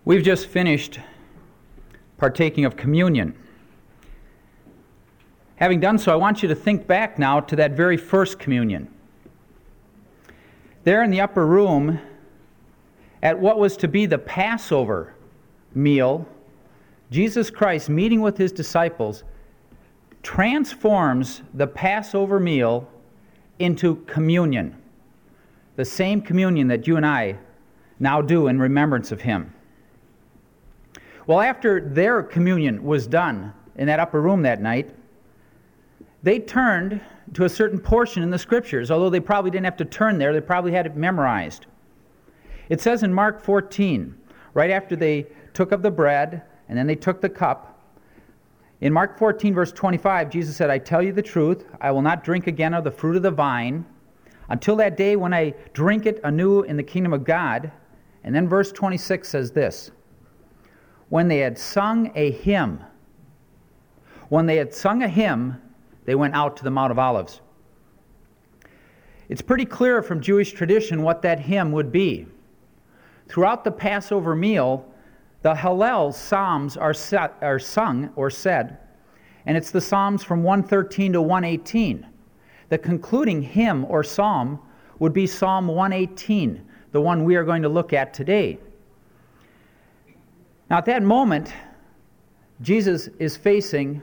We've just finished partaking of communion. Having done so, I want you to think back now to that very first communion. There in the upper room, at what was to be the Passover meal, Jesus Christ, meeting with his disciples, transforms the Passover meal into communion, the same communion that you and I now do in remembrance of him. Well, after their communion was done in that upper room that night, they turned to a certain portion in the Scriptures. Although they probably didn't have to turn there, they probably had it memorized. It says in Mark 14, right after they took of the bread and then they took the cup, in Mark 14, verse 25, Jesus said, "I tell you the truth, I will not drink again of the fruit of the vine until that day when I drink it anew in the kingdom of God." And then verse 26 says this, when they had sung a hymn, they went out to the Mount of Olives. It's pretty clear from Jewish tradition what that hymn would be. Throughout the Passover meal, the Hallel Psalms are sung or said, and it's the Psalms from 113 to 118. The concluding hymn or psalm would be Psalm 118, the one we are going to look at today. Now at that moment, Jesus is facing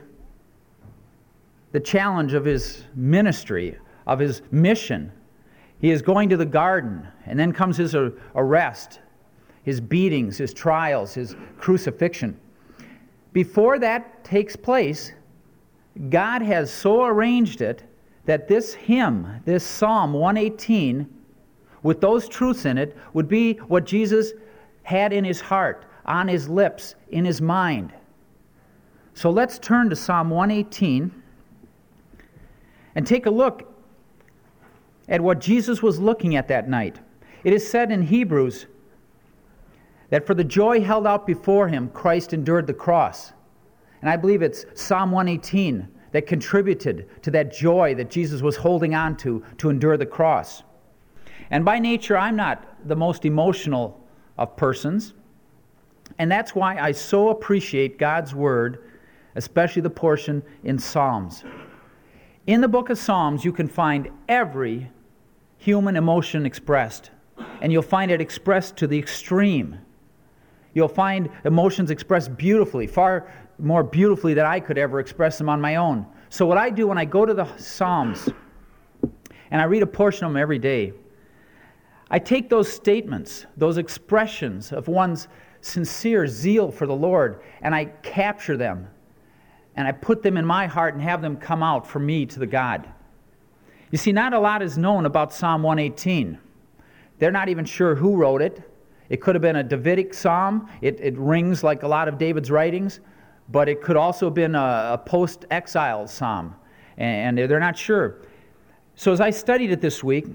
the challenge of his ministry, of his mission. He is going to the garden, and then comes his arrest, his beatings, his trials, his crucifixion. Before that takes place, God has so arranged it that this hymn, this Psalm 118, with those truths in it, would be what Jesus had in his heart, on his lips, in his mind. So let's turn to Psalm 118 and take a look at what Jesus was looking at that night. It is said in Hebrews that for the joy held out before him, Christ endured the cross. And I believe it's Psalm 118 that contributed to that joy that Jesus was holding on to endure the cross. And by nature, I'm not the most emotional of persons. And that's why I so appreciate God's Word, especially the portion in Psalms. In the book of Psalms, you can find every human emotion expressed. And you'll find it expressed to the extreme. You'll find emotions expressed beautifully, far more beautifully than I could ever express them on my own. So what I do when I go to the Psalms, and I read a portion of them every day, I take those statements, those expressions of one's sincere zeal for the Lord, and I capture them, and I put them in my heart and have them come out for me to the God. You see, not a lot is known about Psalm 118. They're not even sure who wrote it. It could have been a Davidic psalm. It rings like a lot of David's writings, but it could also have been a post-exile psalm, and they're not sure. So as I studied it this week,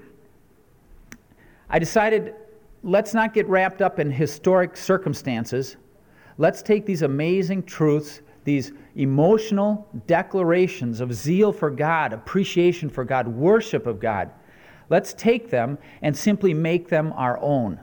I decided, let's not get wrapped up in historic circumstances. Let's take these amazing truths, these emotional declarations of zeal for God, appreciation for God, worship of God. Let's take them and simply make them our own.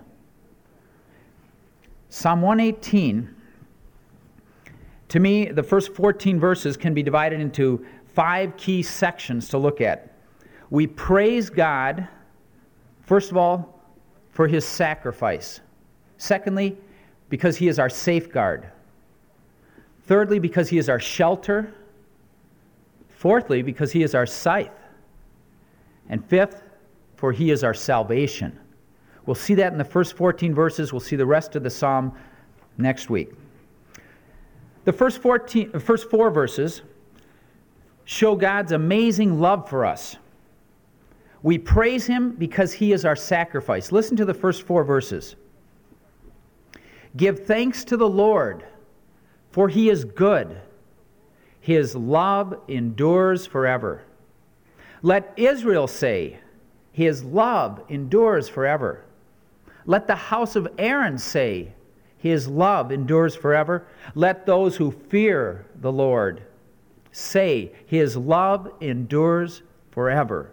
Psalm 118, to me, the first 14 verses can be divided into 5 key sections to look at. We praise God, first of all, for his sacrifice. Secondly, because he is our safeguard. Thirdly, because he is our shelter. Fourthly, because he is our scythe. And fifth, for he is our salvation. We'll see that in the first 14 verses. We'll see the rest of the psalm next week. The first 4 verses show God's amazing love for us. We praise him because he is our sacrifice. Listen to the first 4 verses. Give thanks to the Lord, for he is good. His love endures forever. Let Israel say, his love endures forever. Let the house of Aaron say, his love endures forever. Let those who fear the Lord say, his love endures forever.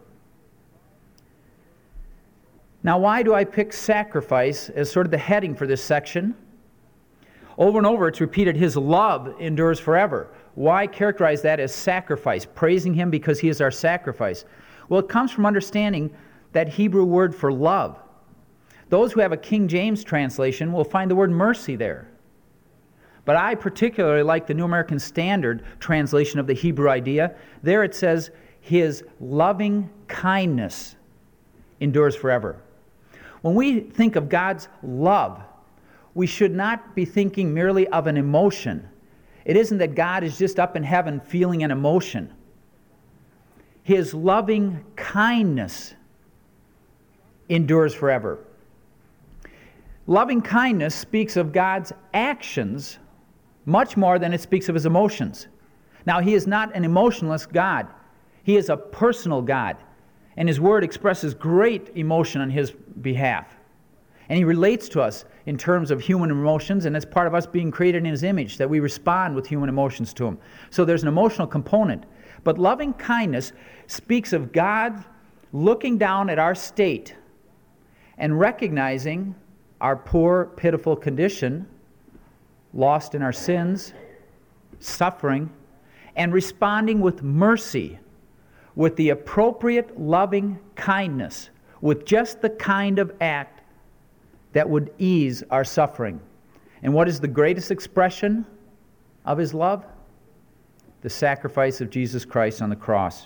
Now, why do I pick sacrifice as sort of the heading for this section? Over and over it's repeated, his love endures forever. Why characterize that as sacrifice? Praising him because he is our sacrifice. Well, it comes from understanding that Hebrew word for love. Those who have a King James translation will find the word mercy there. But I particularly like the New American Standard translation of the Hebrew idea. There it says, his loving kindness endures forever. When we think of God's love, we should not be thinking merely of an emotion. It isn't that God is just up in heaven feeling an emotion. His loving kindness endures forever. Loving kindness speaks of God's actions much more than it speaks of his emotions. Now, he is not an emotionless God. He is a personal God, and his word expresses great emotion on his behalf. And he relates to us in terms of human emotions, and it's part of us being created in his image, that we respond with human emotions to him. So there's an emotional component. But loving kindness speaks of God looking down at our state and recognizing our poor, pitiful condition, lost in our sins, suffering, and responding with mercy, with the appropriate loving kindness, with just the kind of act that would ease our suffering. And what is the greatest expression of his love? The sacrifice of Jesus Christ on the cross.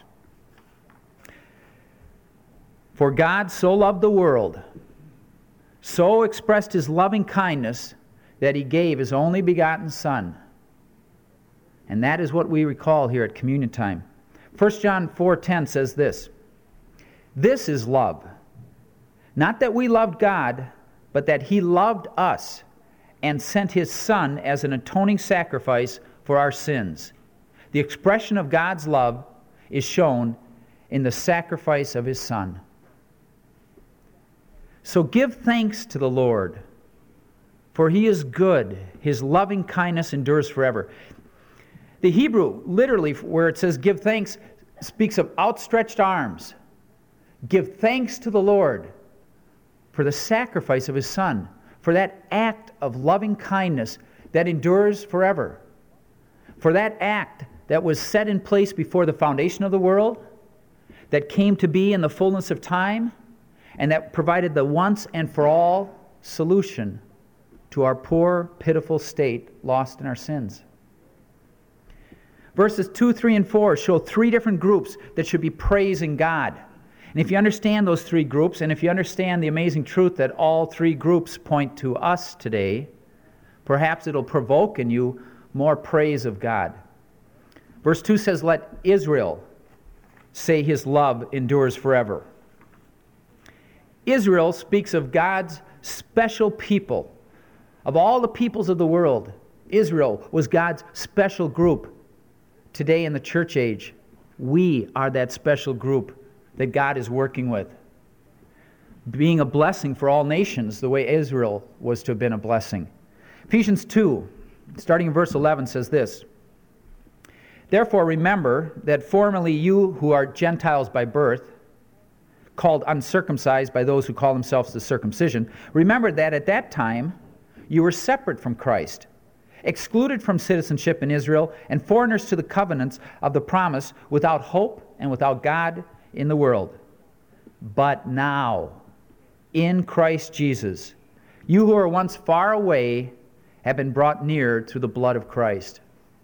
For God so loved the world, so expressed his loving kindness, that he gave his only begotten Son. And that is what we recall here at communion time. 1 John 4:10 says this, "This is love, not that we loved God, but that he loved us and sent his Son as an atoning sacrifice for our sins." The expression of God's love is shown in the sacrifice of his Son. So give thanks to the Lord, for he is good. His loving kindness endures forever. The Hebrew, literally, where it says give thanks, speaks of outstretched arms. Give thanks to the Lord for the sacrifice of his Son, for that act of loving kindness that endures forever, for that act that was set in place before the foundation of the world, that came to be in the fullness of time, and that provided the once and for all solution to our poor, pitiful state lost in our sins. Verses 2, 3, and 4 show three different groups that should be praising God. And if you understand those three groups, and if you understand the amazing truth that all three groups point to us today, perhaps it'll provoke in you more praise of God. Verse 2 says, "Let Israel say his love endures forever." Israel speaks of God's special people. Of all the peoples of the world, Israel was God's special group. Today in the church age, we are that special group that God is working with, being a blessing for all nations the way Israel was to have been a blessing. Ephesians 2, starting in verse 11, says this, "Therefore remember that formerly you who are Gentiles by birth, called uncircumcised by those who call themselves the circumcision, remember that at that time you were separate from Christ, excluded from citizenship in Israel, and foreigners to the covenants of the promise, without hope and without God in the world. But now, in Christ Jesus, you who were once far away have been brought near through the blood of Christ."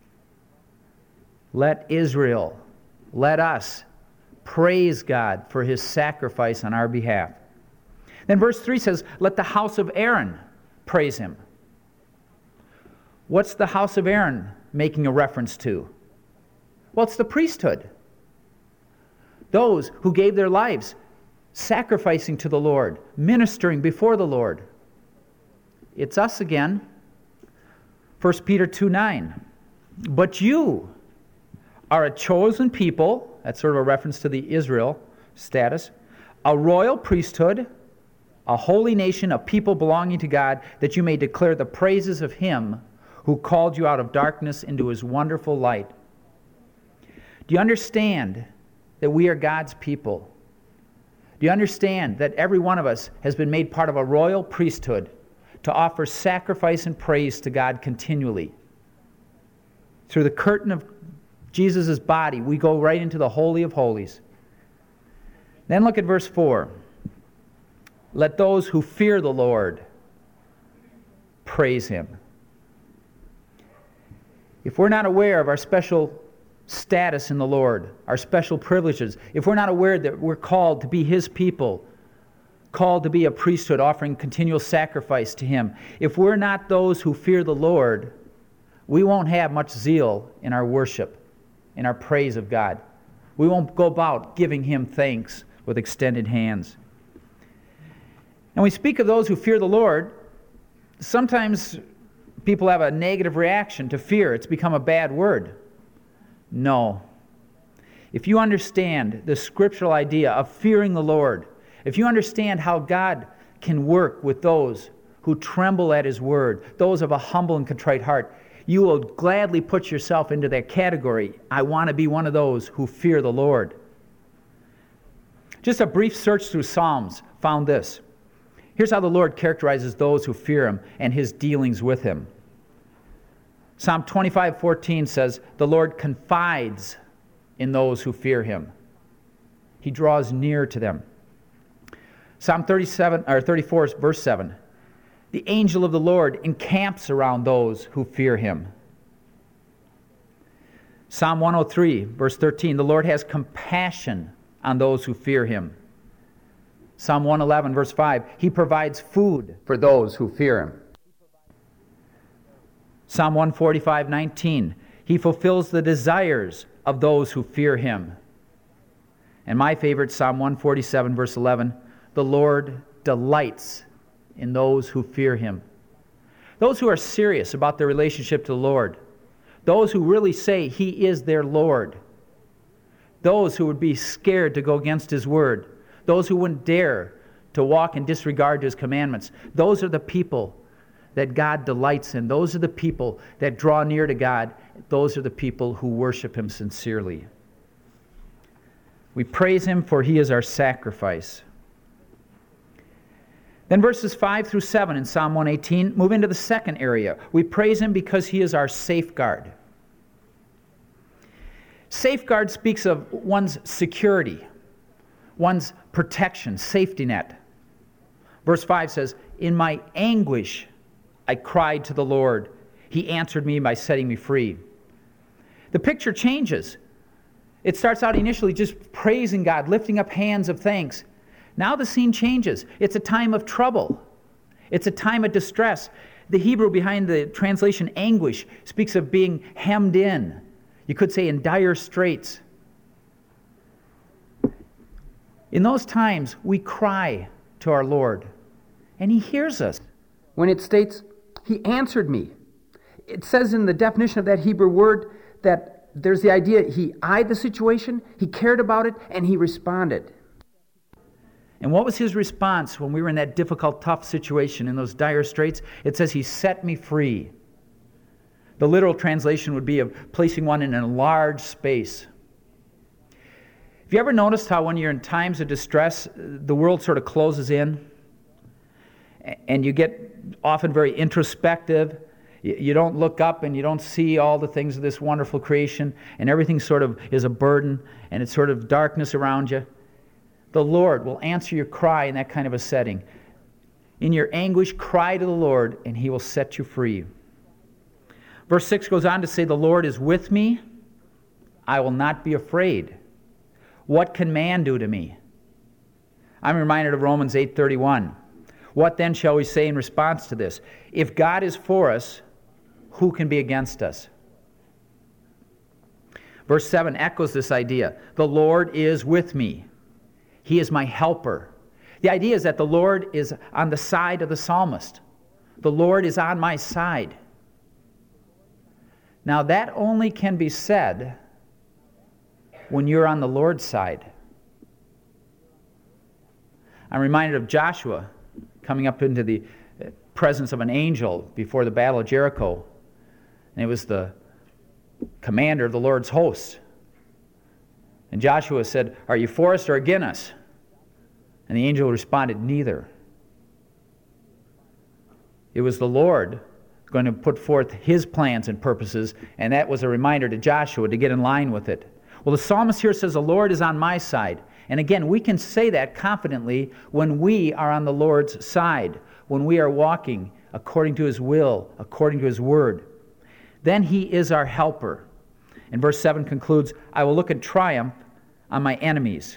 Let Israel, let us praise God for his sacrifice on our behalf. Then verse 3 says, "Let the house of Aaron praise him." What's the house of Aaron making a reference to? Well, it's the priesthood. Those who gave their lives sacrificing to the Lord, ministering before the Lord. It's us again. 1 Peter 2:9. "But you are a chosen people," that's sort of a reference to the Israel status, "a royal priesthood, a holy nation, a people belonging to God, that you may declare the praises of him who called you out of darkness into his wonderful light." Do you understand that we are God's people? Do you understand that every one of us has been made part of a royal priesthood to offer sacrifice and praise to God continually. Through the curtain of Jesus' body, we go right into the Holy of Holies. Then look at verse 4. Let those who fear the Lord praise Him. If we're not aware of our special status in the Lord, our special privileges, if we're not aware that we're called to be His people, called to be a priesthood offering continual sacrifice to Him, if we're not those who fear the Lord, we won't have much zeal in our worship, in our praise of God. We won't go about giving Him thanks with extended hands. And we speak of those who fear the Lord. Sometimes people have a negative reaction to fear. It's become a bad word. No. If you understand the scriptural idea of fearing the Lord, if you understand how God can work with those who tremble at His word, those of a humble and contrite heart, you will gladly put yourself into that category. I want to be one of those who fear the Lord. Just a brief search through Psalms found this. Here's how the Lord characterizes those who fear Him and His dealings with Him. Psalm 25:14 says, "The Lord confides in those who fear Him. He draws near to them." Psalm 34, verse 7, "The angel of the Lord encamps around those who fear Him." Psalm 103, verse 13, "The Lord has compassion on those who fear Him." Psalm 111, verse 5, "He provides food for those who fear Him." Psalm 145:19, "He fulfills the desires of those who fear Him." And my favorite, Psalm 147, verse 11, "The Lord delights in those who fear Him." Those who are serious about their relationship to the Lord, those who really say He is their Lord, those who would be scared to go against His word, those who wouldn't dare to walk in disregard to His commandments, those are the people that God delights in. Those are the people that draw near to God. Those are the people who worship Him sincerely. We praise Him for He is our sacrifice. Then verses 5 through 7 in Psalm 118 move into the second area. We praise Him because He is our safeguard. Safeguard speaks of one's security, one's protection, safety net. Verse 5 says, "In my anguish I cried to the Lord. He answered me by setting me free." The picture changes. It starts out initially just praising God, lifting up hands of thanks. Now the scene changes. It's a time of trouble. It's a time of distress. The Hebrew behind the translation anguish speaks of being hemmed in. You could say in dire straits. In those times, we cry to our Lord, and He hears us. When it states, He answered me, it says in the definition of that Hebrew word that there's the idea He eyed the situation, He cared about it, and He responded. And what was His response when we were in that difficult, tough situation, in those dire straits? It says, He set me free. The literal translation would be of placing one in a large space. Have you ever noticed how when you're in times of distress, the world sort of closes in? And you get often very introspective. You don't look up and you don't see all the things of this wonderful creation, and everything sort of is a burden, and it's sort of darkness around you. The Lord will answer your cry in that kind of a setting. In your anguish, cry to the Lord, and He will set you free. Verse 6 goes on to say, "The Lord is with me. I will not be afraid. What can man do to me?" I'm reminded of Romans 8:31. What then shall we say in response to this? If God is for us, who can be against us? Verse 7 echoes this idea. The Lord is with me. He is my helper. The idea is that the Lord is on the side of the psalmist. The Lord is on my side. Now that only can be said when you're on the Lord's side. I'm reminded of Joshua coming up into the presence of an angel before the Battle of Jericho. And it was the commander of the Lord's hosts. And Joshua said, "Are you for us or against us?" And the angel responded, "Neither." It was the Lord going to put forth his plans and purposes, and that was a reminder to Joshua to get in line with it. Well, the psalmist here says, the Lord is on my side. And again, we can say that confidently when we are on the Lord's side, when we are walking according to his will, according to his word. Then he is our helper. And verse 7 concludes, I will look in triumph on my enemies.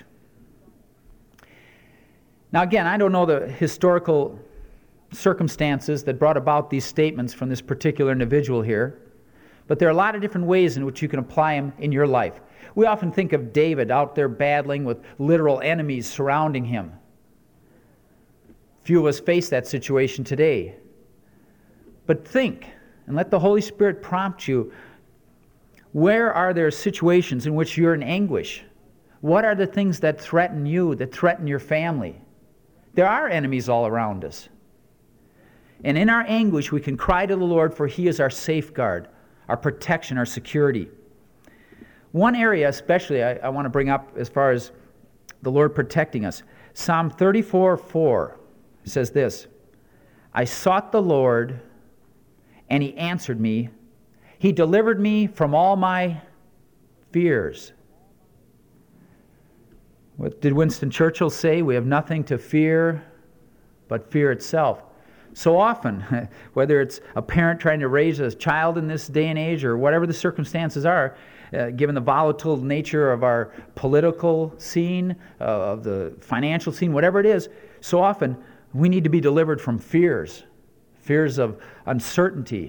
Now again, I don't know the historical circumstances that brought about these statements from this particular individual here, but there are a lot of different ways in which you can apply them in your life. We often think of David out there battling with literal enemies surrounding him. Few of us face that situation today. But think, and let the Holy Spirit prompt you, where are there situations in which you're in anguish? What are the things that threaten you, that threaten your family? There are enemies all around us. And in our anguish, we can cry to the Lord, for he is our safeguard, our protection, our security. One area especially I want to bring up as far as the Lord protecting us. Psalm 34:4 says this, I sought the Lord, and he answered me. He delivered me from all my fears. What did Winston Churchill say? We have nothing to fear but fear itself. So often, whether it's a parent trying to raise a child in this day and age or whatever the circumstances are, given the volatile nature of our political scene, of the financial scene, whatever it is, so often we need to be delivered from fears of uncertainty.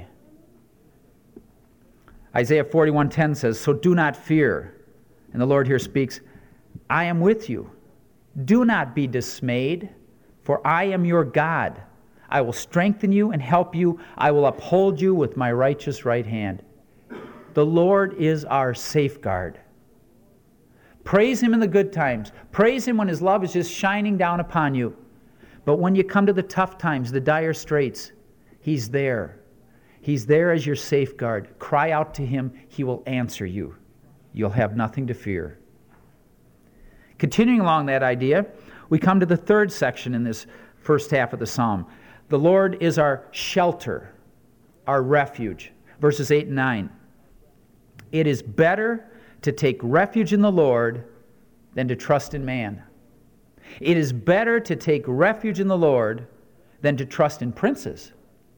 Isaiah 41:10 says, so do not fear. And the Lord here speaks, I am with you. Do not be dismayed, for I am your God. I will strengthen you and help you. I will uphold you with my righteous right hand. The Lord is our safeguard. Praise him in the good times. Praise him when his love is just shining down upon you. But when you come to the tough times, the dire straits, he's there. He's there as your safeguard. Cry out to him. He will answer you. You'll have nothing to fear. Continuing along that idea, we come to the third section in this first half of the psalm. The Lord is our shelter, our refuge. Verses 8 and 9. It is better to take refuge in the Lord than to trust in man. It is better to take refuge in the Lord than to trust in princes.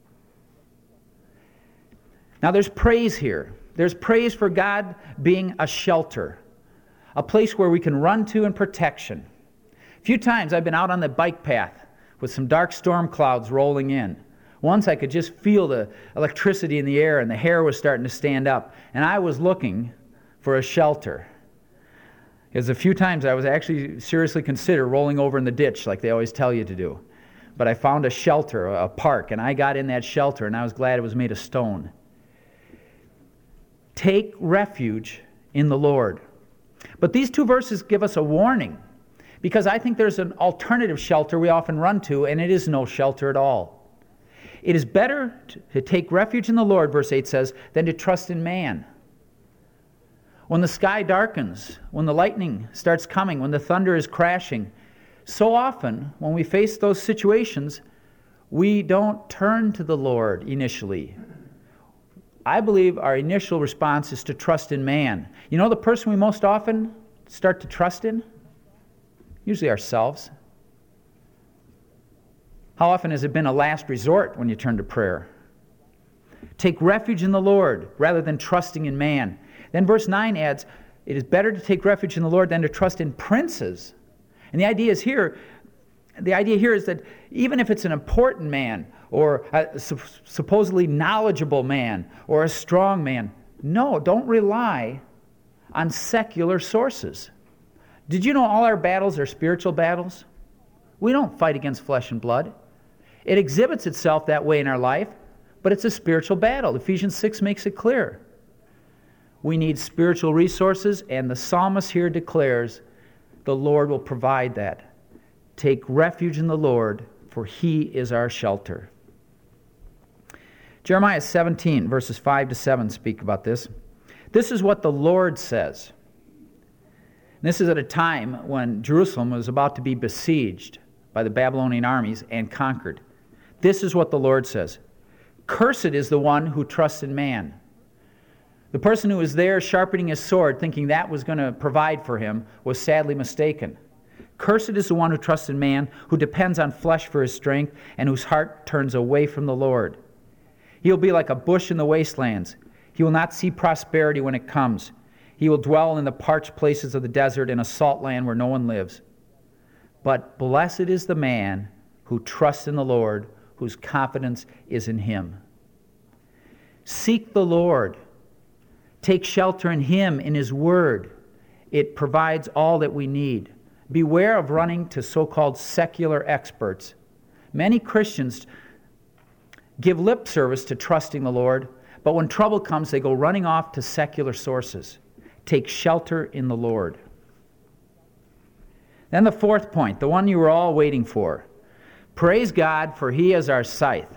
Now there's praise here. There's praise for God being a shelter, a place where we can run to in protection. A few times I've been out on the bike path with some dark storm clouds rolling in. Once I could just feel the electricity in the air and the hair was starting to stand up, and I was looking for a shelter. Because a few times I was actually seriously consider rolling over in the ditch like they always tell you to do. But I found a shelter, a park, and I got in that shelter, and I was glad it was made of stone. Take refuge in the Lord. But these two verses give us a warning, because I think there's an alternative shelter we often run to, and it is no shelter at all. It is better to take refuge in the Lord, verse 8 says, than to trust in man. When the sky darkens, when the lightning starts coming, when the thunder is crashing, so often when we face those situations, we don't turn to the Lord initially. I believe our initial response is to trust in man. You know the person we most often start to trust in? Usually ourselves. How often has it been a last resort when you turn to prayer? Take refuge in the Lord rather than trusting in man. Then verse 9 adds, it is better to take refuge in the Lord than to trust in princes. And the idea here is that even if it's an important man or a supposedly knowledgeable man or a strong man, no, don't rely on secular sources. Did you know all our battles are spiritual battles? We don't fight against flesh and blood. It exhibits itself that way in our life, but it's a spiritual battle. Ephesians 6 makes it clear. We need spiritual resources, and the psalmist here declares the Lord will provide that. Take refuge in the Lord, for he is our shelter. Jeremiah 17, verses 5 to 7 speak about this. This is what the Lord says. This is at a time when Jerusalem was about to be besieged by the Babylonian armies and conquered. This is what the Lord says. Cursed is the one who trusts in man. The person who was there sharpening his sword, thinking that was going to provide for him, was sadly mistaken. Cursed is the one who trusts in man, who depends on flesh for his strength, and whose heart turns away from the Lord. He will be like a bush in the wastelands. He will not see prosperity when it comes. He will dwell in the parched places of the desert, in a salt land where no one lives. But blessed is the man who trusts in the Lord, whose confidence is in him. Seek the Lord. Take shelter in him, in his word. It provides all that we need. Beware of running to so-called secular experts. Many Christians give lip service to trusting the Lord, but when trouble comes, they go running off to secular sources. Take shelter in the Lord. Then the fourth point, the one you were all waiting for. Praise God, for he is our scythe.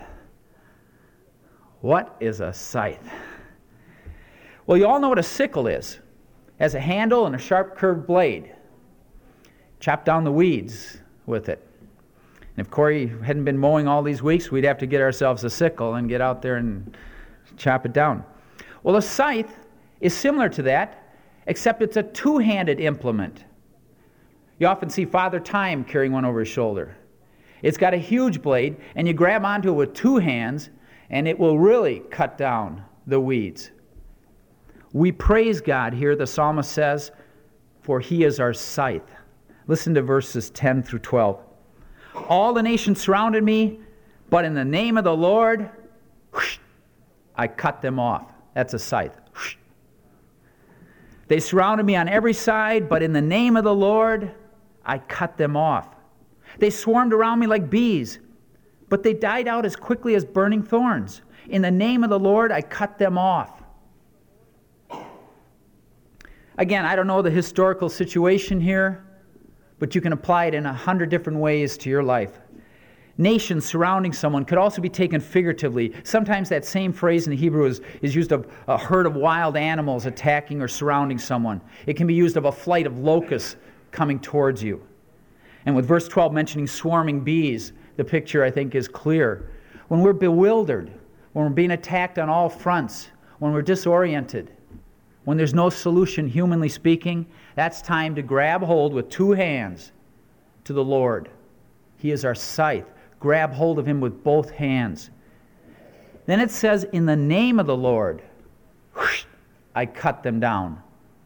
What is a scythe? Well, you all know what a sickle is. It has a handle and a sharp curved blade. Chop down the weeds with it. And if Corey hadn't been mowing all these weeks, we'd have to get ourselves a sickle and get out there and chop it down. Well, a scythe is similar to that, except it's a two-handed implement. You often see Father Time carrying one over his shoulder. It's got a huge blade, and you grab onto it with two hands, and it will really cut down the weeds. We praise God here, the psalmist says, for he is our scythe. Listen to verses 10 through 12. All the nations surrounded me, but in the name of the Lord, whoosh, I cut them off. That's a scythe. Whoosh. They surrounded me on every side, but in the name of the Lord, I cut them off. They swarmed around me like bees, but they died out as quickly as burning thorns. In the name of the Lord, I cut them off. Again, I don't know the historical situation here, but you can apply it in 100 different ways to your life. Nations surrounding someone could also be taken figuratively. Sometimes that same phrase in the Hebrew is used of a herd of wild animals attacking or surrounding someone. It can be used of a flight of locusts coming towards you. And with verse 12 mentioning swarming bees, the picture, I think, is clear. When we're bewildered, when we're being attacked on all fronts, when we're disoriented, when there's no solution, humanly speaking, that's time to grab hold with two hands to the Lord. He is our scythe. Grab hold of him with both hands. Then it says, in the name of the Lord, whoosh, I cut them down.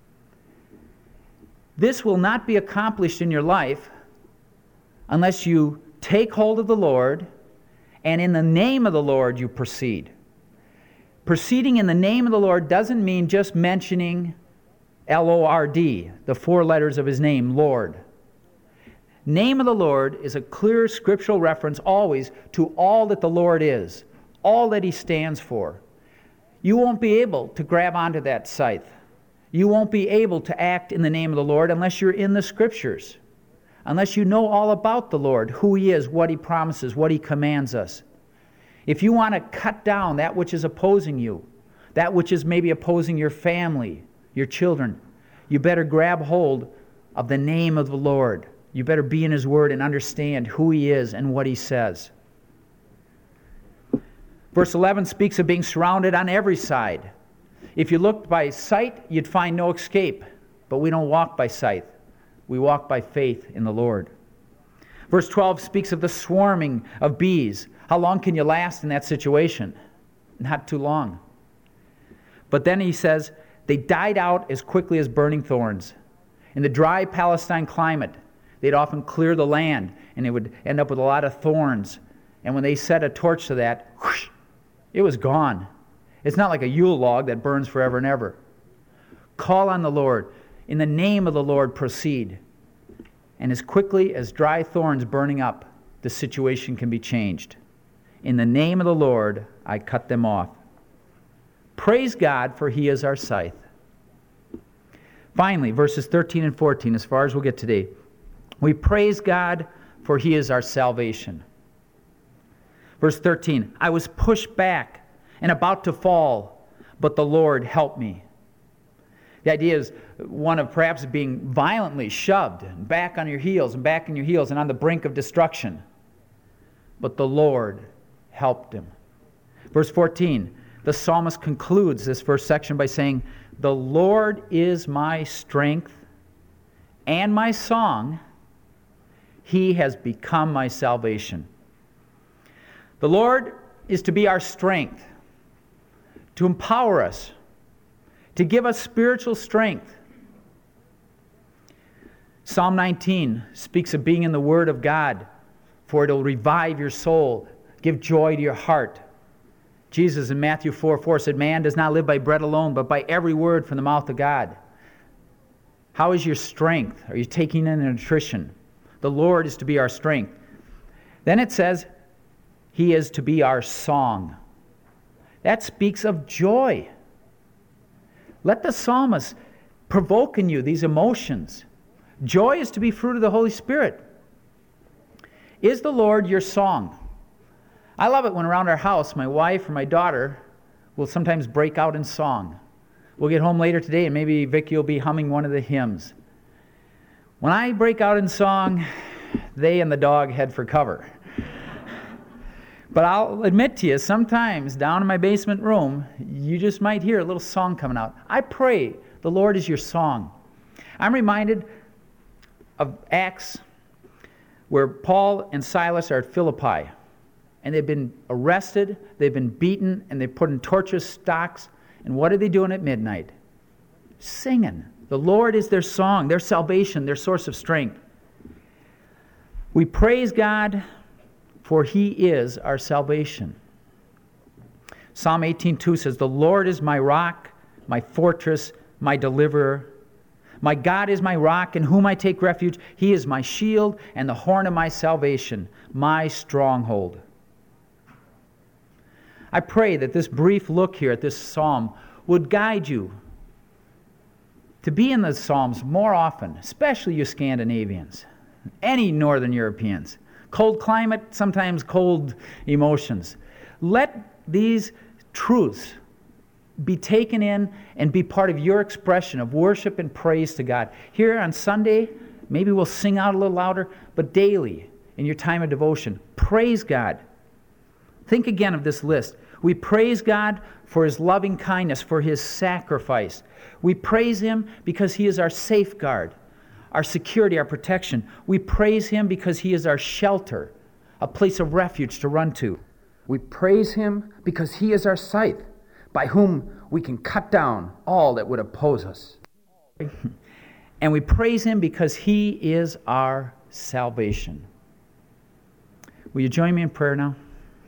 This will not be accomplished in your life unless you take hold of the Lord, and in the name of the Lord you proceed. Proceeding in the name of the Lord doesn't mean just mentioning L-O-R-D, the four letters of his name, Lord. Name of the Lord is a clear scriptural reference always to all that the Lord is, all that he stands for. You won't be able to grab onto that scythe. You won't be able to act in the name of the Lord unless you're in the scriptures, unless you know all about the Lord, who he is, what he promises, what he commands us. If you want to cut down that which is opposing you, that which is maybe opposing your family, your children, you better grab hold of the name of the Lord. You better be in his word and understand who he is and what he says. Verse 11 speaks of being surrounded on every side. If you looked by sight, you'd find no escape. But we don't walk by sight. We walk by faith in the Lord. Verse 12 speaks of the swarming of bees. How long can you last in that situation? Not too long. But then he says, they died out as quickly as burning thorns. In the dry Palestine climate, they'd often clear the land, and it would end up with a lot of thorns. And when they set a torch to that, whoosh, it was gone. It's not like a Yule log that burns forever and ever. Call on the Lord. In the name of the Lord, proceed. And as quickly as dry thorns burning up, the situation can be changed. In the name of the Lord, I cut them off. Praise God, for he is our scythe. Finally, verses 13 and 14, as far as we'll get today. We praise God, for he is our salvation. Verse 13, I was pushed back and about to fall, but the Lord helped me. The idea is one of perhaps being violently shoved back on your heels and back on your heels and on the brink of destruction. But the Lord helped him. Verse 14, the psalmist concludes this first section by saying, "The Lord is my strength and my song. He has become my salvation." The Lord is to be our strength, to empower us, to give us spiritual strength. Psalm 19 speaks of being in the Word of God, for it will revive your soul, give joy to your heart. Jesus in Matthew 4:4 said, "Man does not live by bread alone, but by every word from the mouth of God." How is your strength? Are you taking in nutrition? The Lord is to be our strength. Then it says, He is to be our song. That speaks of joy. Let the psalmist provoke in you these emotions. Joy is to be fruit of the Holy Spirit. Is the Lord your song? I love it when around our house, my wife or my daughter will sometimes break out in song. We'll get home later today and maybe Vicky will be humming one of the hymns. When I break out in song, they and the dog head for cover. But I'll admit to you, sometimes down in my basement room, you just might hear a little song coming out. I pray the Lord is your song. I'm reminded of Acts where Paul and Silas are at Philippi. And they've been arrested, they've been beaten, and they're put in torture stocks. And what are they doing at midnight? Singing. The Lord is their song, their salvation, their source of strength. We praise God, for He is our salvation. Psalm 18:2 says, "The Lord is my rock, my fortress, my deliverer. My God is my rock, in whom I take refuge. He is my shield and the horn of my salvation, my stronghold." I pray that this brief look here at this psalm would guide you to be in the Psalms more often, especially you Scandinavians, any Northern Europeans. Cold climate, sometimes cold emotions. Let these truths be taken in and be part of your expression of worship and praise to God. Here on Sunday, maybe we'll sing out a little louder, but daily in your time of devotion, praise God. Think again of this list. We praise God for His loving kindness, for His sacrifice. We praise Him because He is our safeguard, our security, our protection. We praise Him because He is our shelter, a place of refuge to run to. We praise Him because He is our scythe, by whom we can cut down all that would oppose us. And we praise Him because He is our salvation. Will you join me in prayer now?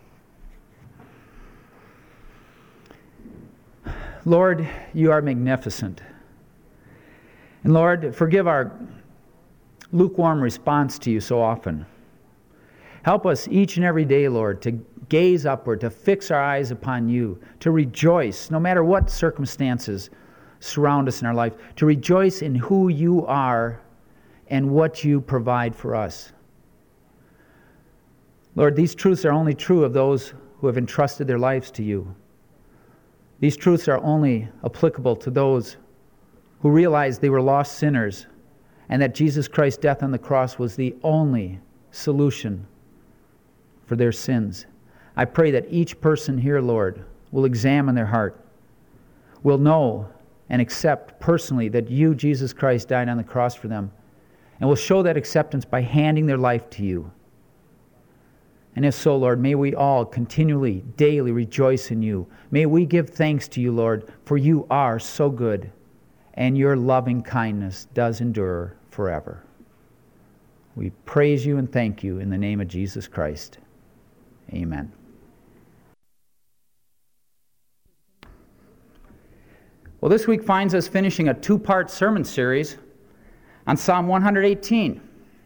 Lord, You are magnificent. And Lord, forgive our lukewarm response to You so often. Help us each and every day, Lord, to gaze upward, to fix our eyes upon You, to rejoice, no matter what circumstances surround us in our life, to rejoice in who You are and what You provide for us. Lord, these truths are only true of those who have entrusted their lives to You. These truths are only applicable to those who realized they were lost sinners and that Jesus Christ's death on the cross was the only solution for their sins. I pray that each person here, Lord, will examine their heart, will know and accept personally that You, Jesus Christ, died on the cross for them, and will show that acceptance by handing their life to You. And if so, Lord, may we all continually, daily rejoice in You. May we give thanks to You, Lord, for You are so good, and Your loving kindness does endure forever. We praise You and thank You in the name of Jesus Christ. Amen. Well, this week finds us finishing a two-part sermon series on Psalm 118.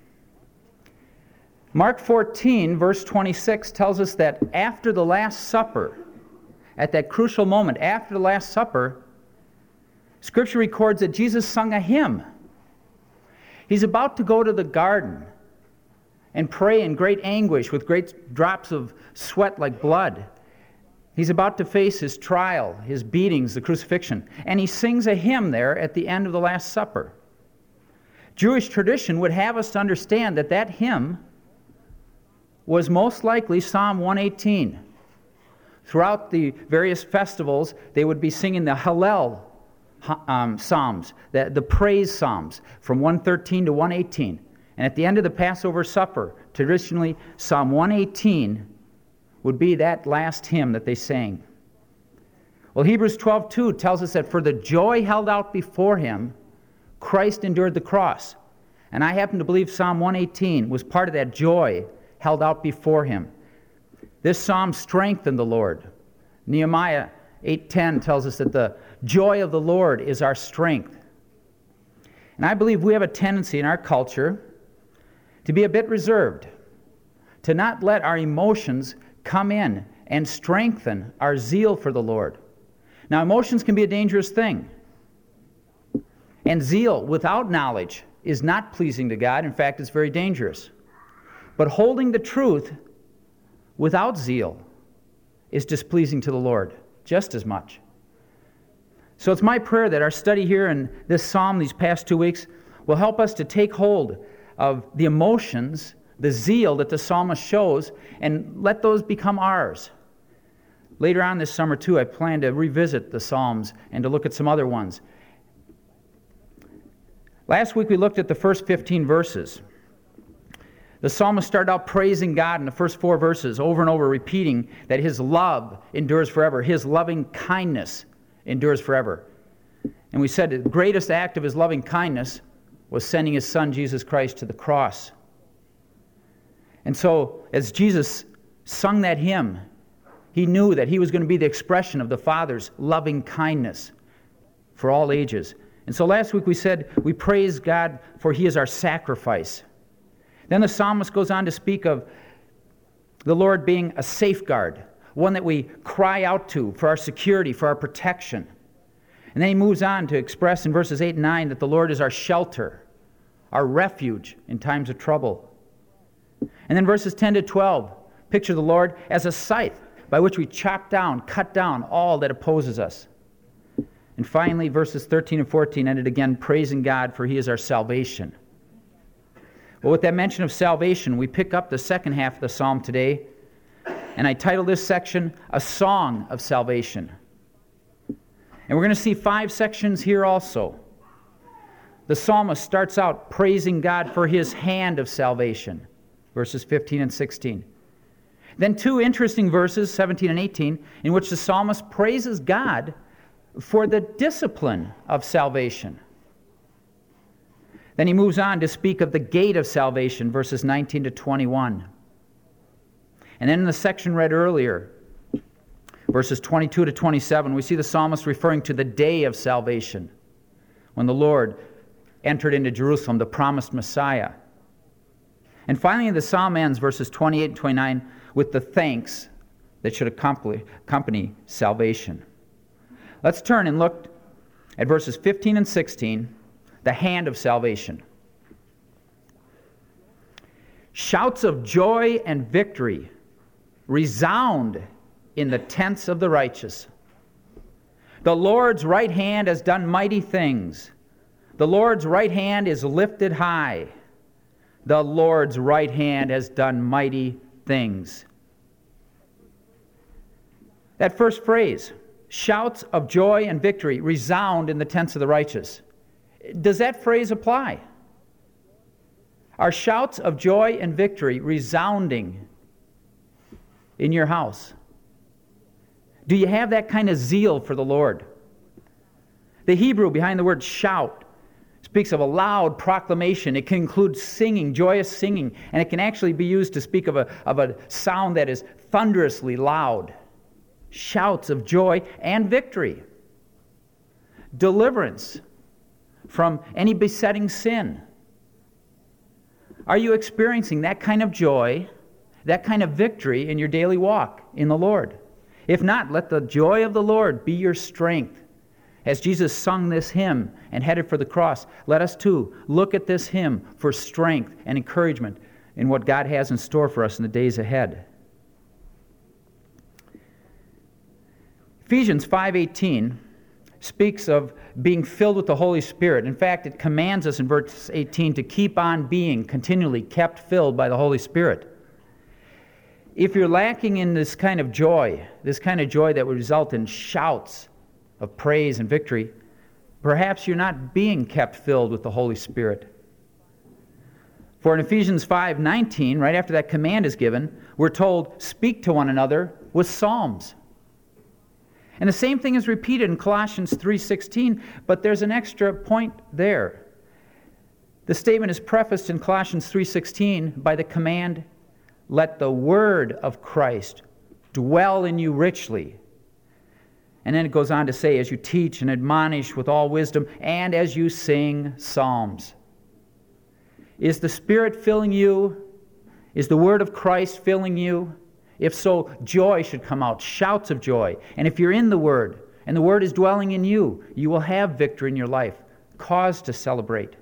Mark 14, verse 26 tells us that after the Last Supper, at that crucial moment, after the Last Supper, Scripture records that Jesus sung a hymn. He's about to go to the garden and pray in great anguish with great drops of sweat like blood. He's about to face His trial, His beatings, the crucifixion. And He sings a hymn there at the end of the Last Supper. Jewish tradition would have us to understand that that hymn was most likely Psalm 118. Throughout the various festivals, they would be singing the Hallel psalms, the praise psalms, from 113 to 118. And at the end of the Passover supper, traditionally, Psalm 118 would be that last hymn that they sang. Well, Hebrews 12:2 tells us that for the joy held out before him, Christ endured the cross. And I happen to believe Psalm 118 was part of that joy held out before him. This psalm strengthened the Lord. Nehemiah 8:10 tells us that the joy of the Lord is our strength. And I believe we have a tendency in our culture to be a bit reserved, to not let our emotions come in and strengthen our zeal for the Lord. Now, emotions can be a dangerous thing. And zeal without knowledge is not pleasing to God. In fact, it's very dangerous. But holding the truth without zeal is displeasing to the Lord just as much. So it's my prayer that our study here in this psalm these past 2 weeks will help us to take hold of the emotions, the zeal that the psalmist shows, and let those become ours. Later on this summer, too, I plan to revisit the Psalms and to look at some other ones. Last week we looked at the first 15 verses. The psalmist started out praising God in the first 4 verses, over and over, repeating that his love endures forever. His loving kindness endures forever. And we said the greatest act of his loving kindness was sending his Son, Jesus Christ, to the cross. And so, as Jesus sung that hymn, he knew that he was going to be the expression of the Father's loving kindness for all ages. And so last week we said we praise God for he is our sacrifice. Then the psalmist goes on to speak of the Lord being a safeguard, one that we cry out to for our security, for our protection. And then he moves on to express in verses 8 and 9 that the Lord is our shelter, our refuge in times of trouble. And then verses 10 to 12 picture the Lord as a scythe by which we chop down, cut down all that opposes us. And finally, verses 13 and 14 ended again praising God for he is our salvation. Well, with that mention of salvation, we pick up the second half of the psalm today, and I title this section, A Song of Salvation. And we're going to see 5 sections here also. The psalmist starts out praising God for his hand of salvation, verses 15 and 16. Then 2 interesting verses, 17 and 18, in which the psalmist praises God for the discipline of salvation. Then he moves on to speak of the gate of salvation, verses 19 to 21. And then in the section read earlier, verses 22 to 27, we see the psalmist referring to the day of salvation, when the Lord entered into Jerusalem, the promised Messiah. And finally, the psalm ends, verses 28 and 29, with the thanks that should accompany salvation. Let's turn and look at verses 15 and 16, the hand of salvation. Shouts of joy and victory resound in the tents of the righteous. The Lord's right hand has done mighty things. The Lord's right hand is lifted high. The Lord's right hand has done mighty things. That first phrase, shouts of joy and victory resound in the tents of the righteous. Does that phrase apply? Are shouts of joy and victory resounding in your house? Do you have that kind of zeal for the Lord? The Hebrew behind the word shout speaks of a loud proclamation. It can include singing, joyous singing, and it can actually be used to speak of a sound that is thunderously loud. Shouts of joy and victory. Deliverance from any besetting sin. Are you experiencing that kind of joy, that kind of victory in your daily walk in the Lord? If not, let the joy of the Lord be your strength. As Jesus sung this hymn and headed for the cross, let us too look at this hymn for strength and encouragement in what God has in store for us in the days ahead. Ephesians 5:18 speaks of being filled with the Holy Spirit. In fact, it commands us in verse 18 to keep on being continually kept filled by the Holy Spirit. If you're lacking in this kind of joy that would result in shouts of praise and victory, perhaps you're not being kept filled with the Holy Spirit. For in Ephesians 5:19, right after that command is given, we're told, speak to one another with psalms. And the same thing is repeated in Colossians 3:16, but there's an extra point there. The statement is prefaced in Colossians 3:16 by the command, let the word of Christ dwell in you richly. And then it goes on to say, as you teach and admonish with all wisdom, and as you sing psalms. Is the Spirit filling you? Is the word of Christ filling you? If so, joy should come out, shouts of joy. And if you're in the Word, and the Word is dwelling in you, you will have victory in your life, cause to celebrate.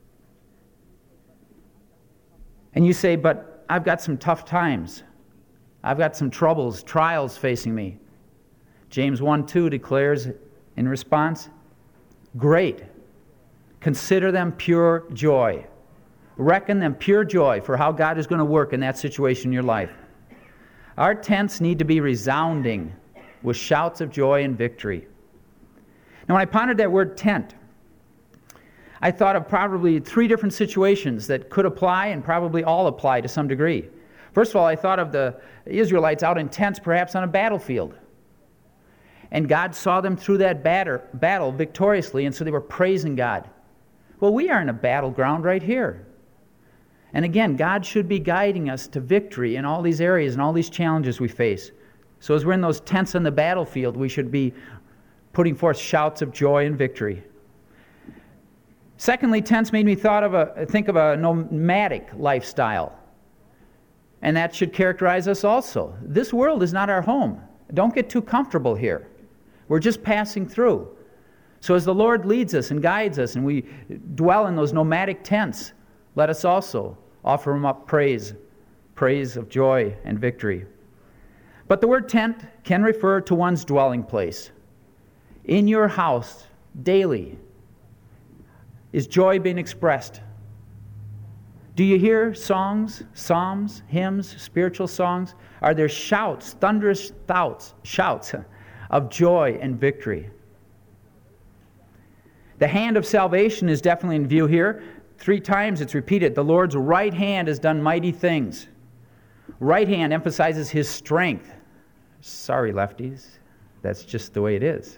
And you say, but I've got some tough times. I've got some troubles, trials facing me. James 1:2 declares in response, great. Consider them pure joy. Reckon them pure joy for how God is going to work in that situation in your life. Our tents need to be resounding with shouts of joy and victory. Now, when I pondered that word tent, I thought of probably 3 different situations that could apply and probably all apply to some degree. First of all, I thought of the Israelites out in tents, perhaps on a battlefield. And God saw them through that battle victoriously, and so they were praising God. Well, we are in a battleground right here. And again, God should be guiding us to victory in all these areas and all these challenges we face. So as we're in those tents on the battlefield, we should be putting forth shouts of joy and victory. Secondly, tents made me think of a nomadic lifestyle. And that should characterize us also. This world is not our home. Don't get too comfortable here. We're just passing through. So as the Lord leads us and guides us and we dwell in those nomadic tents, let us also offer Him up praise of joy and victory. But the word tent can refer to one's dwelling place. In your house, daily, is joy being expressed? Do you hear songs, psalms, hymns, spiritual songs? Are there shouts, thunderous shouts of joy and victory? The hand of salvation is definitely in view here. 3 times it's repeated. The Lord's right hand has done mighty things. Right hand emphasizes His strength. Sorry, lefties. That's just the way it is.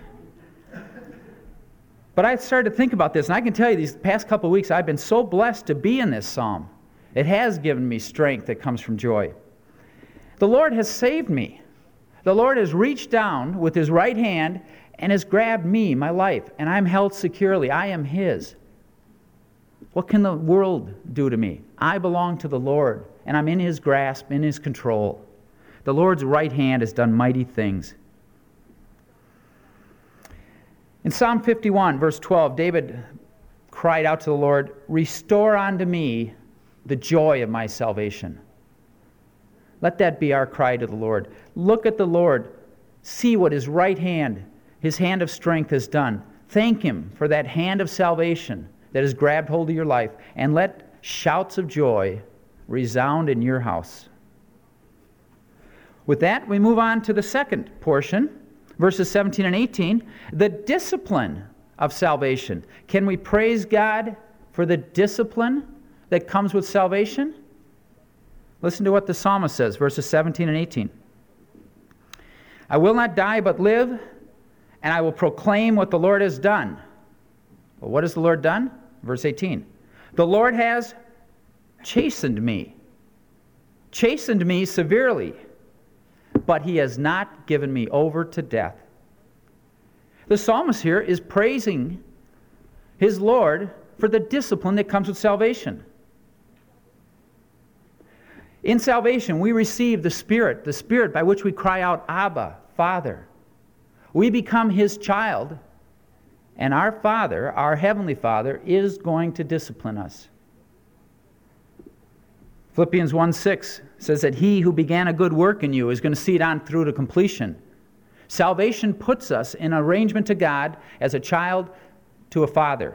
But I started to think about this, and I can tell you these past couple of weeks I've been so blessed to be in this psalm. It has given me strength that comes from joy. The Lord has saved me. The Lord has reached down with His right hand and has grabbed me, my life, and I'm held securely. I am His. What can the world do to me? I belong to the Lord, and I'm in His grasp, in His control. The Lord's right hand has done mighty things. In Psalm 51, verse 12, David cried out to the Lord, restore unto me the joy of my salvation. Let that be our cry to the Lord. Look at the Lord. See what His right hand, His hand of strength has done. Thank Him for that hand of salvation that has grabbed hold of your life, and let shouts of joy resound in your house. With that, we move on to the second portion, verses 17 and 18, the discipline of salvation. Can we praise God for the discipline that comes with salvation? Listen to what the psalmist says, verses 17 and 18. I will not die but live, and I will proclaim what the Lord has done. Well, what has the Lord done? Verse 18. The Lord has chastened me severely, but He has not given me over to death. The psalmist here is praising his Lord for the discipline that comes with salvation. In salvation, we receive the Spirit by which we cry out, Abba, Father. We become His child, and our Father, our Heavenly Father, is going to discipline us. Philippians 1:6 says that He who began a good work in you is going to see it on through to completion. Salvation puts us in arrangement to God as a child to a father.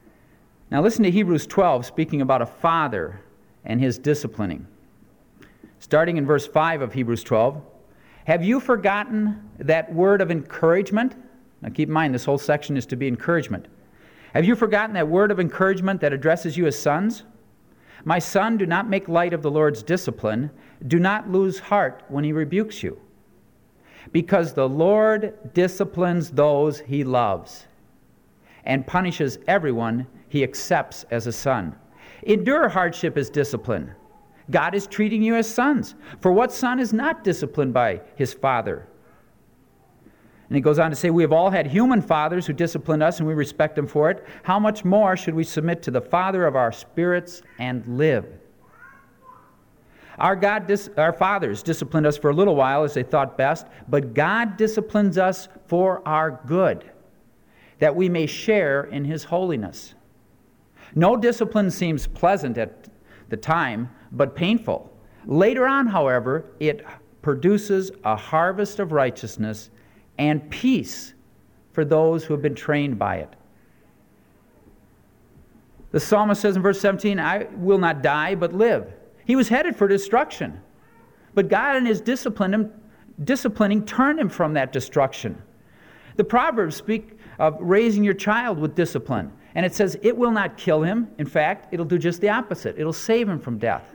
Now listen to Hebrews 12 speaking about a father and his disciplining. starting in verse 5 of Hebrews 12. Have you forgotten that word of encouragement? Now keep in mind, this whole section is to be encouragement. Have you forgotten that word of encouragement that addresses you as sons? My son, do not make light of the Lord's discipline. Do not lose heart when he rebukes you. Because the Lord disciplines those he loves and punishes everyone he accepts as a son. Endure hardship as discipline. God is treating you as sons. For what son is not disciplined by his father? And he goes on to say, we have all had human fathers who disciplined us, and we respect them for it. How much more should we submit to the Father of our spirits and live? Our fathers disciplined us for a little while as they thought best, but God disciplines us for our good, that we may share in his holiness. No discipline seems pleasant at the time, but painful. Later on, however, it produces a harvest of righteousness and peace for those who have been trained by it. The psalmist says in verse 17, I will not die, but live. He was headed for destruction, but God in his disciplining turned him from that destruction. The Proverbs speak of raising your child with discipline, and it says it will not kill him. In fact, it'll do just the opposite. It'll save him from death.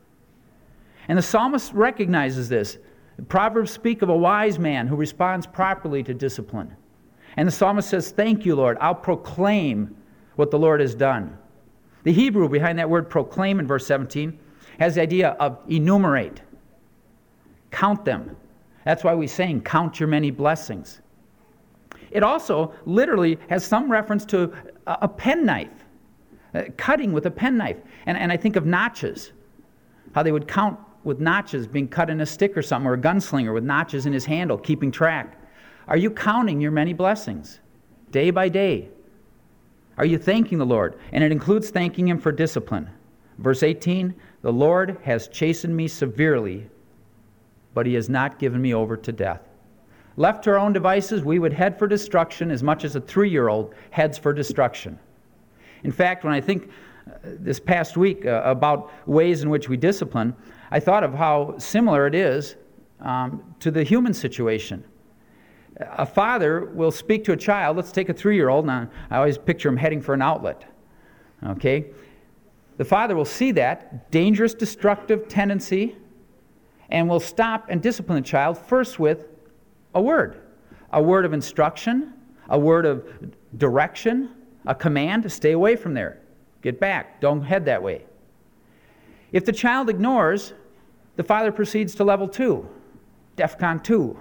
And the psalmist recognizes this. The Proverbs speak of a wise man who responds properly to discipline. And the psalmist says, thank you, Lord. I'll proclaim what the Lord has done. The Hebrew behind that word proclaim in verse 17 has the idea of enumerate. Count them. That's why we sing, count your many blessings. It also literally has some reference to a penknife, cutting with a penknife. And I think of notches, how they would count with notches being cut in a stick or something, or a gunslinger with notches in his handle, keeping track. Are you counting your many blessings day by day? Are you thanking the Lord? And it includes thanking him for discipline. Verse 18, the Lord has chastened me severely, but he has not given me over to death. Left to our own devices, we would head for destruction as much as a 3-year-old heads for destruction. In fact, when I think this past week about ways in which we discipline, I thought of how similar it is to the human situation. A father will speak to a child. Let's take a 3-year-old. Now, I always picture him heading for an outlet. Okay? The father will see that dangerous, destructive tendency and will stop and discipline the child first with a word of instruction, a word of direction, a command to stay away from there. Get back. Don't head that way. If the child ignores, the father proceeds to level 2, DEFCON 2.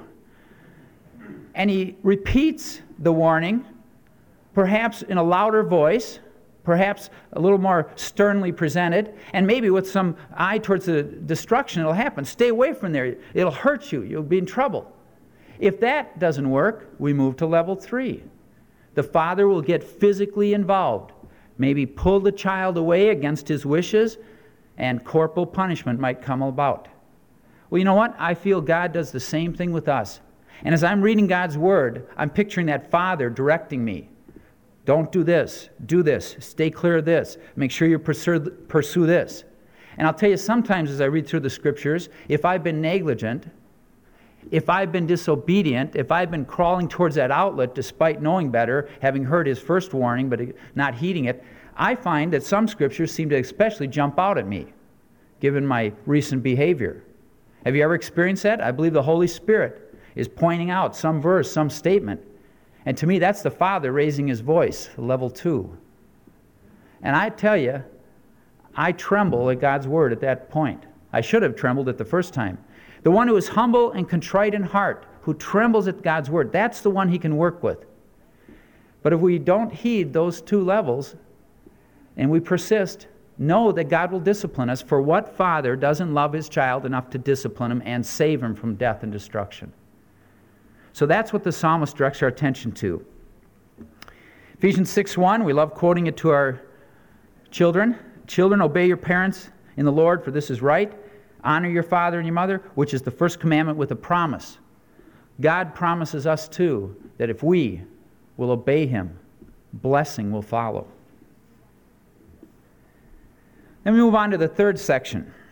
And he repeats the warning, perhaps in a louder voice, perhaps a little more sternly presented, and maybe with some eye towards the destruction that'll happen. Stay away from there. It'll hurt you. You'll be in trouble. If that doesn't work, we move to level 3. The father will get physically involved, maybe pull the child away against his wishes, and corporal punishment might come about. Well, you know what? I feel God does the same thing with us. And as I'm reading God's Word, I'm picturing that Father directing me. Don't do this. Do this. Stay clear of this. Make sure you pursue this. And I'll tell you, sometimes as I read through the Scriptures, if I've been negligent, if I've been disobedient, if I've been crawling towards that outlet despite knowing better, having heard his first warning but not heeding it, I find that some Scriptures seem to especially jump out at me, given my recent behavior. Have you ever experienced that? I believe the Holy Spirit is pointing out some verse, some statement. And to me, that's the Father raising his voice, level 2. And I tell you, I tremble at God's Word at that point. I should have trembled at the first time. The one who is humble and contrite in heart, who trembles at God's Word, that's the one he can work with. But if we don't heed those 2 levels, and we persist, know that God will discipline us. For what father doesn't love his child enough to discipline him and save him from death and destruction? So that's what the psalmist directs our attention to. Ephesians 6:1, we love quoting it to our children. Children, obey your parents in the Lord, for this is right. Honor your father and your mother, which is the first commandment with a promise. God promises us too that if we will obey him, blessing will follow. Then we move on to the third section.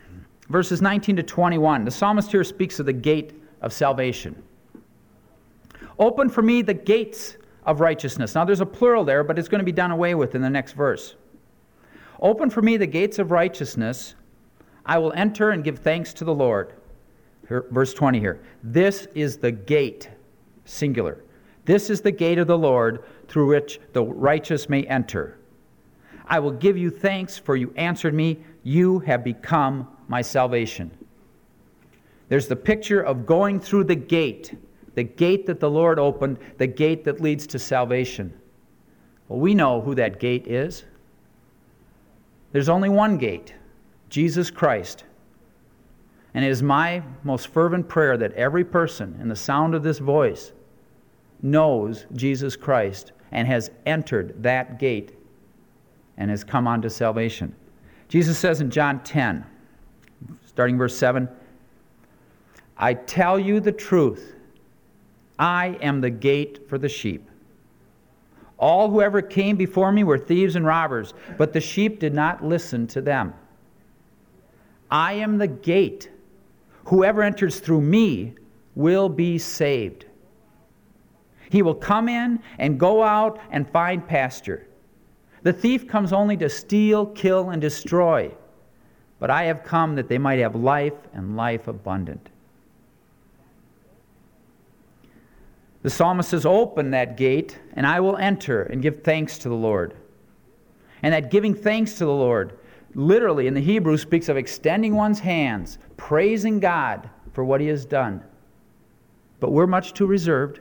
Verses 19 to 21, the psalmist here speaks of the gate of salvation. Open for me the gates of righteousness. Now there's a plural there, but it's going to be done away with in the next verse. Open for me the gates of righteousness. I will enter and give thanks to the Lord. Here, verse 20 here. This is the gate, singular. This is the gate of the Lord through which the righteous may enter. I will give you thanks, for you answered me. You have become my salvation. There's the picture of going through the gate that the Lord opened, the gate that leads to salvation. Well, we know who that gate is. There's only one gate, Jesus Christ. And it is my most fervent prayer that every person in the sound of this voice knows Jesus Christ and has entered that gate and has come unto salvation. Jesus says in John 10, starting verse 7, I tell you the truth, I am the gate for the sheep. All who ever came before me were thieves and robbers, but the sheep did not listen to them. I am the gate. Whoever enters through me will be saved. He will come in and go out and find pasture. The thief comes only to steal, kill, and destroy. But I have come that they might have life and life abundant. The psalmist says, open that gate, and I will enter and give thanks to the Lord. And that giving thanks to the Lord, literally in the Hebrew, speaks of extending one's hands, praising God for what He has done. But we're much too reserved.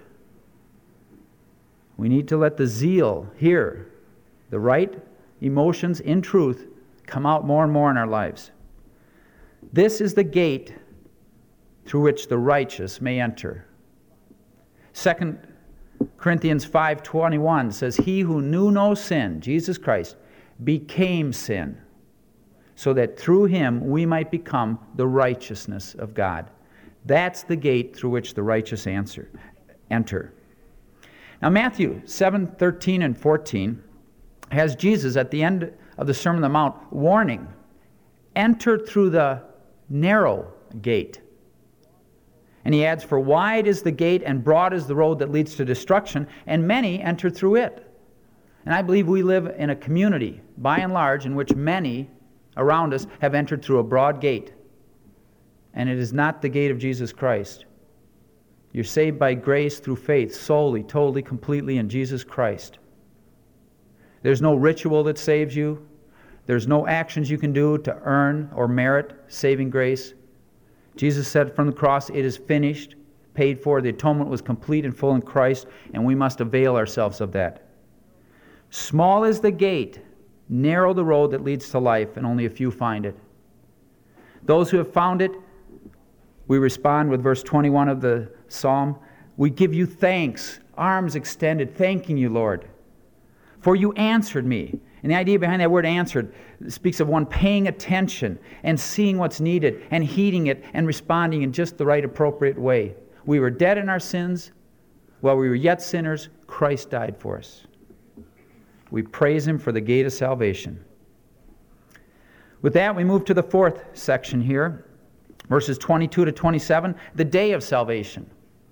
We need to let the zeal here, the right emotions in truth, come out more and more in our lives. This is the gate through which the righteous may enter. 2 Corinthians 5:21 says, He who knew no sin, Jesus Christ, became sin, so that through Him we might become the righteousness of God. That's the gate through which the righteous enter. Now Matthew 7:13 and 14 has Jesus at the end of the Sermon on the Mount warning, enter through the narrow gate. And he adds, for wide is the gate and broad is the road that leads to destruction, and many enter through it. And I believe we live in a community, by and large, in which many around us have entered through a broad gate. And it is not the gate of Jesus Christ. You're saved by grace through faith, solely, totally, completely in Jesus Christ. There's no ritual that saves you. There's no actions you can do to earn or merit saving grace. Jesus said from the cross, it is finished, paid for. The atonement was complete and full in Christ, and we must avail ourselves of that. Small is the gate, narrow the road that leads to life, and only a few find it. Those who have found it, we respond with verse 21 of the psalm. We give you thanks, arms extended, thanking you, Lord. For you answered me. And the idea behind that word answered speaks of one paying attention and seeing what's needed and heeding it and responding in just the right appropriate way. We were dead in our sins. While we were yet sinners, Christ died for us. We praise Him for the gate of salvation. With that, we move to the fourth section here, verses 22 to 27, the day of salvation.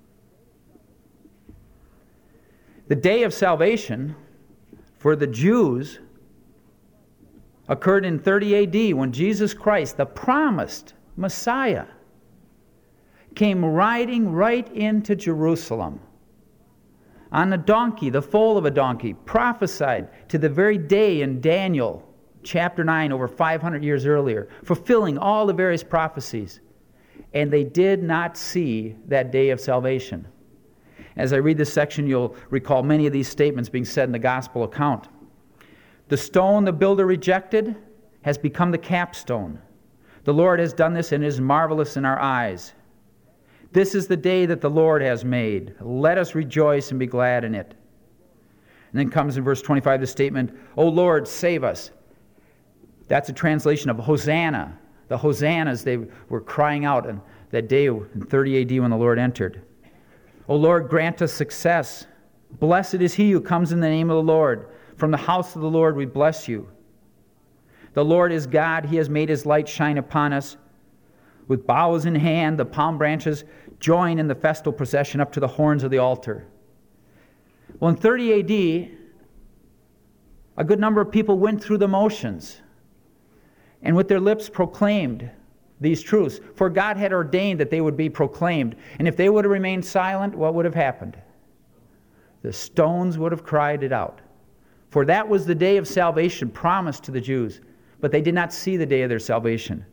The day of salvation for the Jews occurred in 30 A.D. when Jesus Christ, the promised Messiah, came riding right into Jerusalem on a donkey, the foal of a donkey, prophesied to the very day in Daniel chapter 9 over 500 years earlier, fulfilling all the various prophecies. And they did not see that day of salvation. As I read this section, you'll recall many of these statements being said in the gospel account. The stone the builder rejected has become the capstone. The Lord has done this and it is marvelous in our eyes. This is the day that the Lord has made. Let us rejoice and be glad in it. And then comes in verse 25 the statement, O Lord, save us. That's a translation of Hosanna. The Hosannas, they were crying out on that day in 30 A.D. when the Lord entered. O Lord, grant us success. Blessed is he who comes in the name of the Lord. From the house of the Lord we bless you. The Lord is God. He has made His light shine upon us. With boughs in hand, the palm branches join in the festal procession up to the horns of the altar. Well, in 30 A.D., a good number of people went through the motions and with their lips proclaimed these truths. For God had ordained that they would be proclaimed. And if they would have remained silent, what would have happened? The stones would have cried it out. For that was the day of salvation promised to the Jews, but they did not see the day of their salvation.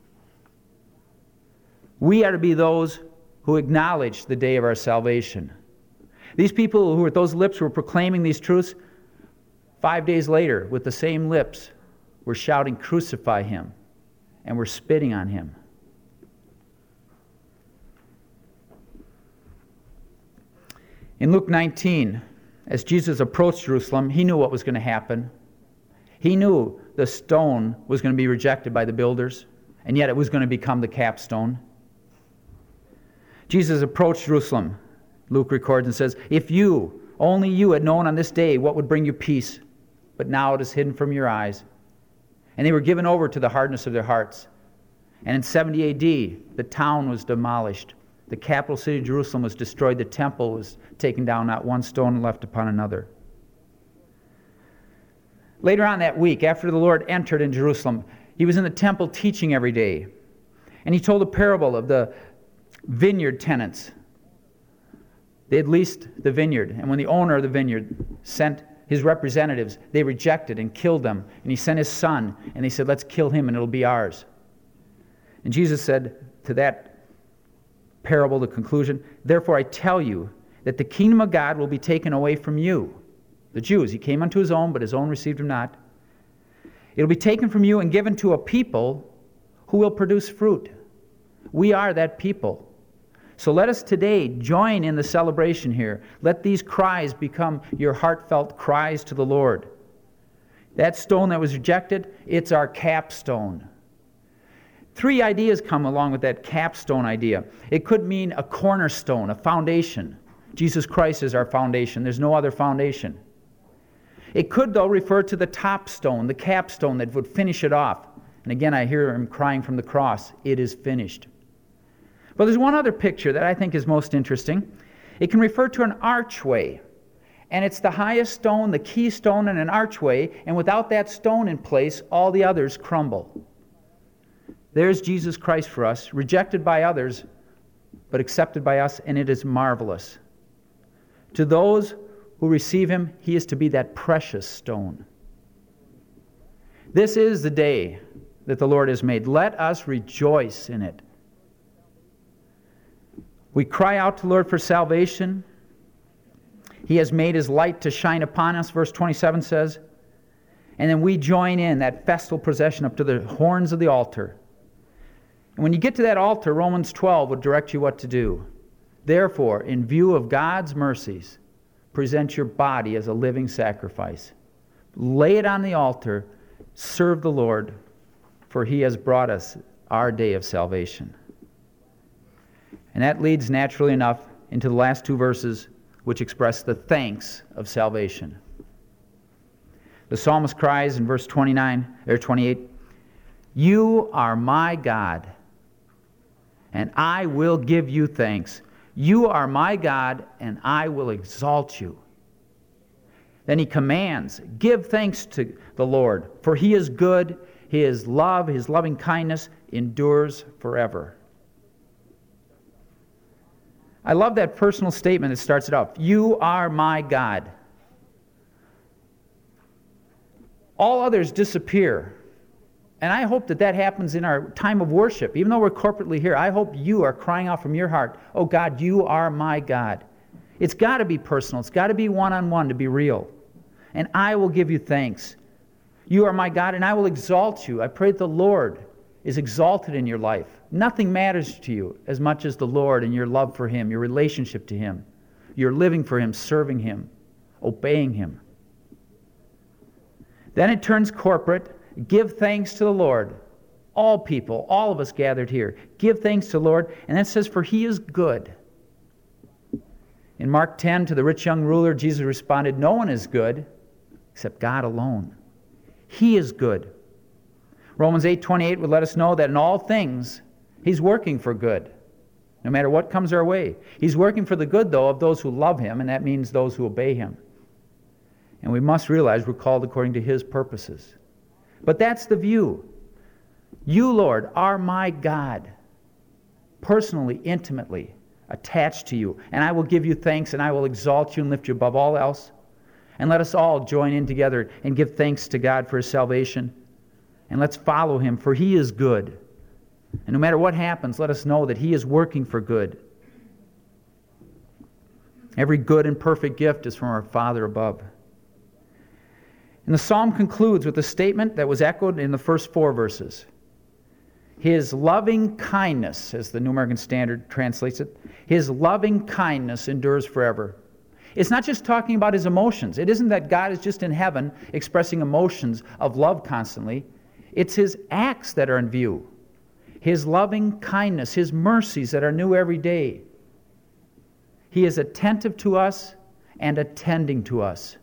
We are to be those who acknowledge the day of our salvation. These people who with those lips were proclaiming these truths, 5 days later, with the same lips, were shouting, "Crucify him," and were spitting on him. In Luke 19, as Jesus approached Jerusalem, he knew what was going to happen. He knew the stone was going to be rejected by the builders, and yet it was going to become the capstone. Jesus approached Jerusalem, Luke records and says, "If you, only you, had known on this day what would bring you peace, but now it is hidden from your eyes." And they were given over to the hardness of their hearts. And in 70 A.D., the town was demolished. The capital city of Jerusalem was destroyed. The temple was taken down, not one stone left upon another. Later on that week, after the Lord entered in Jerusalem, he was in the temple teaching every day. And he told a parable of the vineyard tenants. They had leased the vineyard, and when the owner of the vineyard sent his representatives, they rejected and killed them. And he sent his son, and they said, "Let's kill him and it'll be ours." And Jesus said to that parable, the conclusion, "Therefore I tell you that the kingdom of God will be taken away from you." The Jews, he came unto his own, but his own received him not. "It'll be taken from you and given to a people who will produce fruit." We are that people. So let us today join in the celebration here. Let these cries become your heartfelt cries to the Lord. That stone that was rejected, it's our capstone. 3 ideas come along with that capstone idea. It could mean a cornerstone, a foundation. Jesus Christ is our foundation. There's no other foundation. It could, though, refer to the top stone, the capstone that would finish it off. And again, I hear him crying from the cross, "It is finished." But there's one other picture that I think is most interesting. It can refer to an archway. And it's the highest stone, the keystone in an archway, and without that stone in place, all the others crumble. There's Jesus Christ for us, rejected by others, but accepted by us, and it is marvelous. To those who receive him, he is to be that precious stone. This is the day that the Lord has made. Let us rejoice in it. We cry out to the Lord for salvation. He has made his light to shine upon us, verse 27 says. And then we join in that festal procession up to the horns of the altar. And when you get to that altar, Romans 12 would direct you what to do. Therefore, in view of God's mercies, present your body as a living sacrifice. Lay it on the altar. Serve the Lord, for he has brought us our day of salvation. And that leads naturally enough into the last 2 verses, which express the thanks of salvation. The psalmist cries in verse 28, "You are my God, and I will give you thanks. You are my God, and I will exalt you." Then he commands, "Give thanks to the Lord, for he is good. His love, his loving kindness endures forever." I love that personal statement that starts it off. You are my God. All others disappear. And I hope that happens in our time of worship. Even though we're corporately here, I hope you are crying out from your heart, "Oh God, you are my God." It's got to be personal. It's got to be one-on-one to be real. And I will give you thanks. You are my God, and I will exalt you. I pray that the Lord is exalted in your life. Nothing matters to you as much as the Lord and your love for him, your relationship to him. You're living for him, serving him, obeying him. Then it turns corporate. Give thanks to the Lord. All people, all of us gathered here, give thanks to the Lord. And then it says, "For he is good." In Mark 10, to the rich young ruler, Jesus responded, "No one is good except God alone. He is good." Romans 8:28 would let us know that in all things He's working for good, no matter what comes our way. He's working for the good, though, of those who love Him, and that means those who obey Him. And we must realize we're called according to His purposes. But that's the view. You, Lord, are my God, personally, intimately attached to you. And I will give you thanks, and I will exalt you and lift you above all else. And let us all join in together and give thanks to God for His salvation. And let's follow Him, for He is good. And no matter what happens, let us know that He is working for good. Every good and perfect gift is from our Father above. And the psalm concludes with a statement that was echoed in the first 4 verses. His loving kindness, as the New American Standard translates it, His loving kindness endures forever. It's not just talking about His emotions. It isn't that God is just in heaven expressing emotions of love constantly. It's His acts that are in view. His loving kindness, His mercies that are new every day. He is attentive to us and attending to us.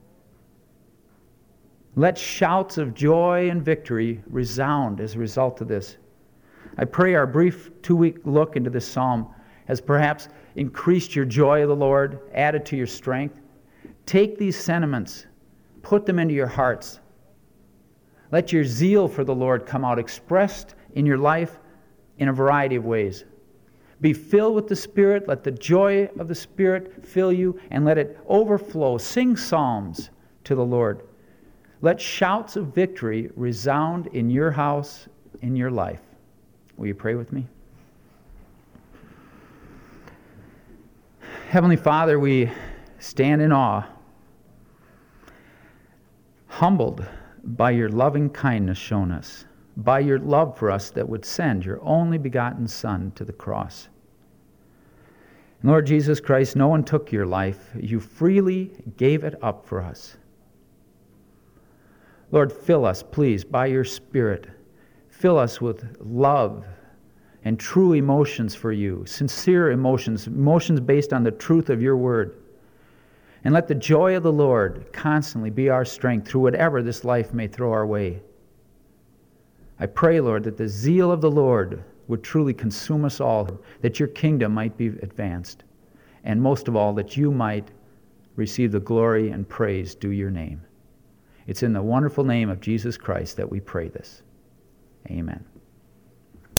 Let shouts of joy and victory resound as a result of this. I pray our brief 2-week look into this psalm has perhaps increased your joy of the Lord, added to your strength. Take these sentiments, put them into your hearts. Let your zeal for the Lord come out expressed in your life in a variety of ways. Be filled with the Spirit. Let the joy of the Spirit fill you, and let it overflow. Sing psalms to the Lord. Let shouts of victory resound in your house, in your life. Will you pray with me? Heavenly Father, we stand in awe, humbled by your loving kindness shown us, by your love for us that would send your only begotten Son to the cross. Lord Jesus Christ, no one took your life. You freely gave it up for us. Lord, fill us, please, by your Spirit. Fill us with love and true emotions for you, sincere emotions, emotions based on the truth of your word. And let the joy of the Lord constantly be our strength through whatever this life may throw our way. I pray, Lord, that the zeal of the Lord would truly consume us all, that your kingdom might be advanced, and most of all, that you might receive the glory and praise due your name. It's in the wonderful name of Jesus Christ that we pray this. Amen.